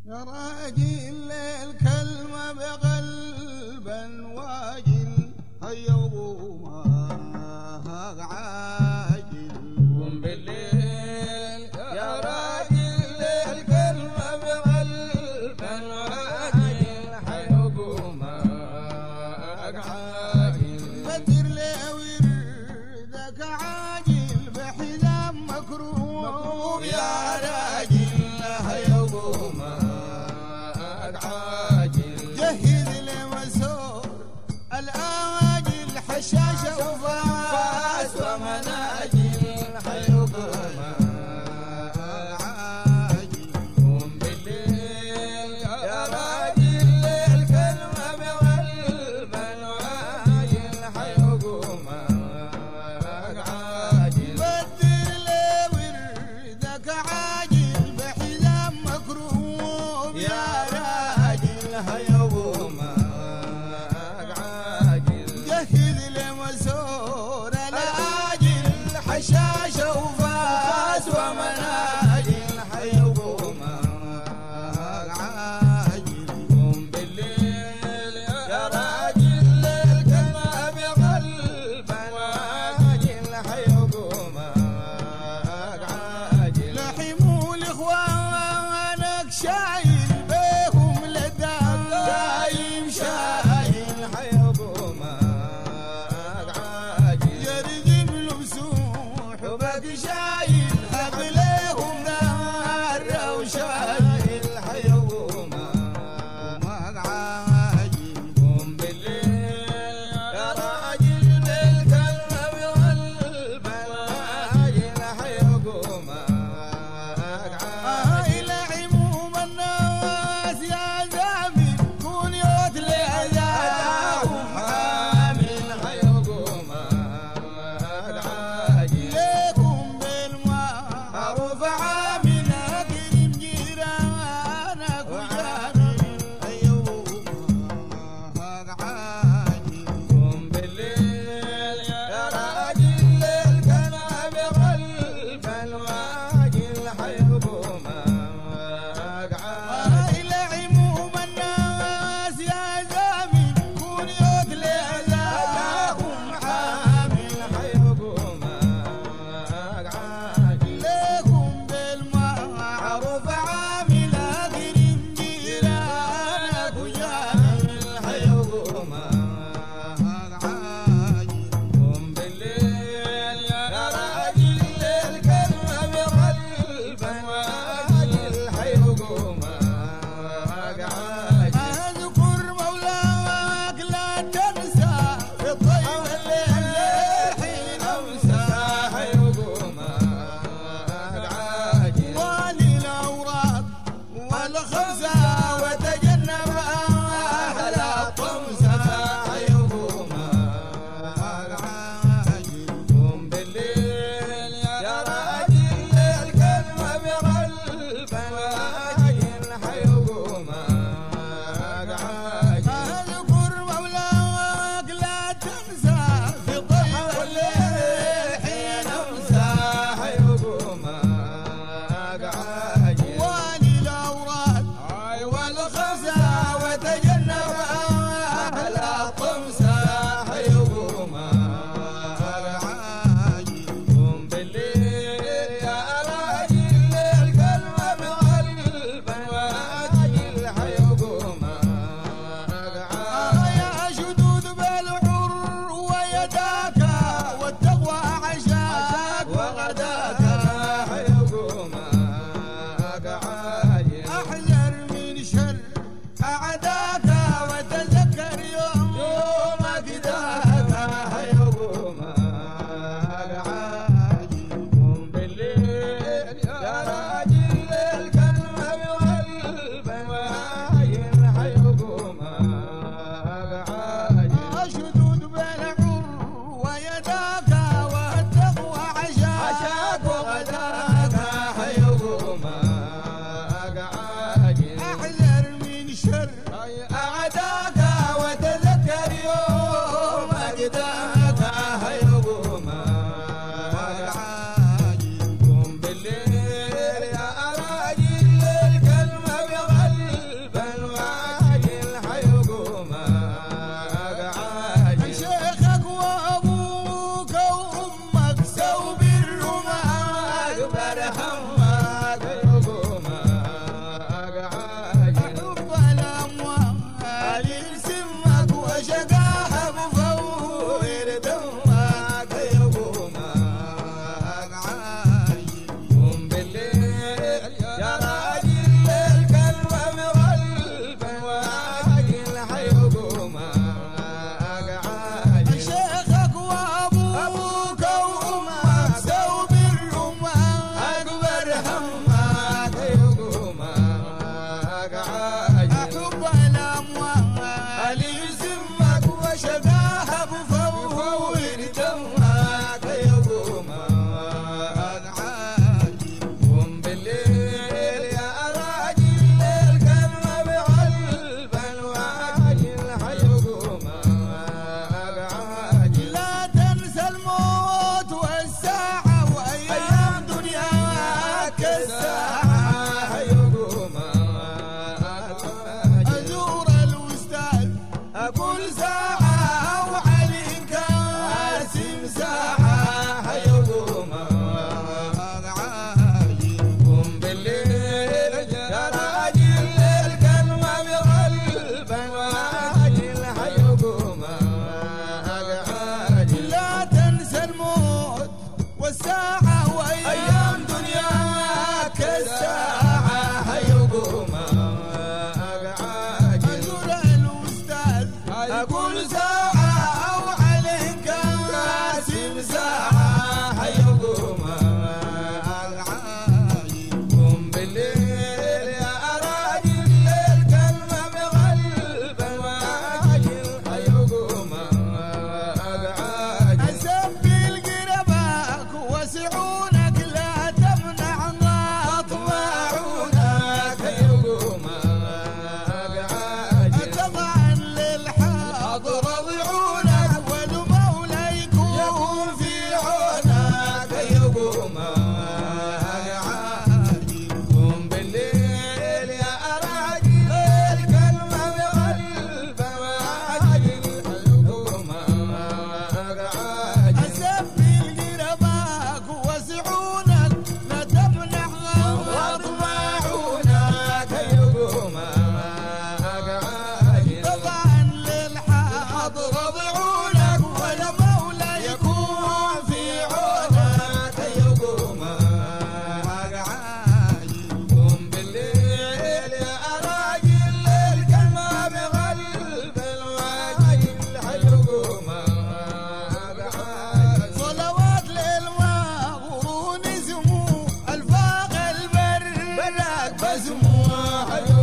يا راجل الكلمة بقلبا واجل هيا وقوما عاجل قم بالليل يا راجل الكلمة بقلبا واجل هيا وقوما عاجل بدر لي وردك عاجل بحزام مكروه يا راجل هيا وقوما جهز لي مسور الآجل حشاشة وفاس ومناجل حيوقوما عاجل قم بالليل يا راجل الكلمة بقلبا واجل حيوقوما عاجل بدر لي وردك عاجل بحزام مكروه يا راجل هيوقوما عاجل جهز لي مسور الآجل حشاشة وفاس ومناجل حيوقوما عاجل قم بالليل يا راجل الكلمة بقلبا واجل حيوقوما عاجل لحموا لإخوانك شايل بيهم لدام دايم شايل حيوقوما عاجل جرجم لمسوح وباقي شايل أغليهم نار وشايل حيوقوما عاجل قم بالليل يا راجل بالكلمة بقلبا واجل حيوقوما عاجل لعموم الناس يا زامي كون يوت لأذاهم حامل حيوقوما عاجل ليكم بالمعروف عامل أكرم جيرانك وجامل أيوه عاجل قم بالليل يا راجل الكلمة بقلبا واجل حيوقوما عاجل لعموم الناس يا زامي كون يوت لأذاهم حامل حيوقوما عاجل ليكم بالمعروف عامل أكرم جيرانك وجامل حيوقوما عاجل قم بالليل يا راجل الكلمة بقلبا واجل حيوقوما عاجل اذكر مولاك لا تنسى في الطيب الليل حين امسى حيوقوما عاجل والي الاوراق والخمسه وتجنب اهل الطمسه حيوقوما عاجل قم بالليل يا راجل الكلمة بقلبا واجل حيوقوما عاجل اذكر مولاك لا تنسى في طيب الليل حين امسى حيوقوما عاجل والي الاوراق مسموح